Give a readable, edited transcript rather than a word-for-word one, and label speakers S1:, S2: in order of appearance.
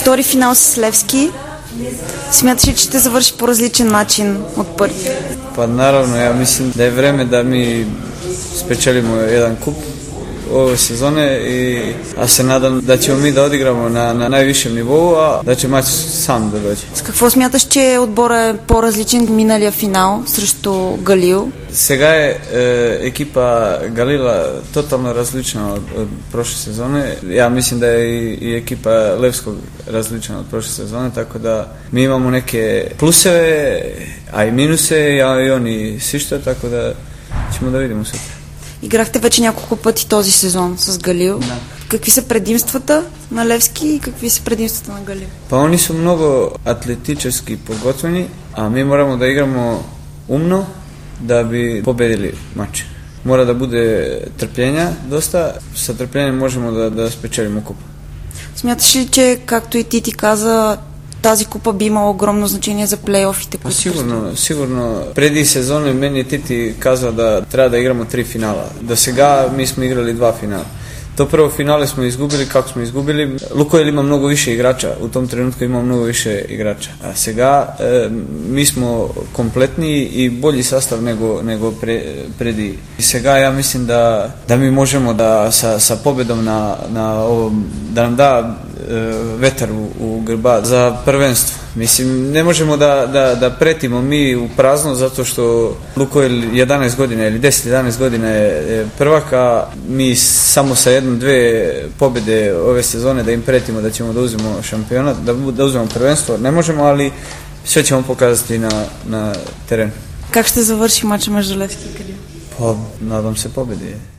S1: Втори финал с Левски. Смяташ ли, че ще завърши по различен начин от първи?
S2: Pa naravno, ja mislim da je vreme da mi spečelimo jedan kup ove sezone, a se nadam da ćemo mi da odigramo na najvišem nivou, a da će mač sam da dođe.
S1: С какво смяташ, че отбора е по-различен от миналия финал срещу Галил?
S2: Сега je ekipa Galila totalno različna od prošle sezone. Ja mislim da je i ekipa Levskog različna od prošle sezone, tako da mi imamo neke pluseve, a i minuse, a i oni sišto, tako da ćemo da vidimo sutra.
S1: Играхте вече няколко пъти този сезон с Галил.
S2: Да.
S1: Какви са предимствата на Левски и какви са предимствата на Галил?
S2: Pa oni su mnogo atletički pogotovani, a mi moramo da igramo umno da bi pobedili mač. Mora da bude trpljenja dosta, sa trpljenjem možemo da spečelimo kup.
S1: Смяташ ли, че както и ти каза, тази купа би имала огромно значение за плейофите?
S2: Sigurno. Преди сезоне meni je Titi kazao da treba da igramo 3 finala. Do сега mi smo igrali 2 finala. To prvo finale smo izgubili, kako smo izgubili. Lukoil ima mnogo više igrača, u tom trenutku ima mnogo više igrača. A сега mi smo kompletniji i bolji sastav nego predi. I сега ja mislim da mi možemo da sa pobedom na ovom, da nam da vetar u grba za prvenstvo. Mislim, ne možemo da pretimo mi u prazno zato što Lukoil 11 godina ili 10-11 godina je prvak, a mi samo sa 1-2 pobjede ove sezone da im pretimo da ćemo da uzmemo šampionat, da uzmemo prvenstvo. Ne možemo, ali sve ćemo pokazati na terenu.
S1: Как ще завърши мача между Левски и Галил?
S2: Pa, nadam se pobjede.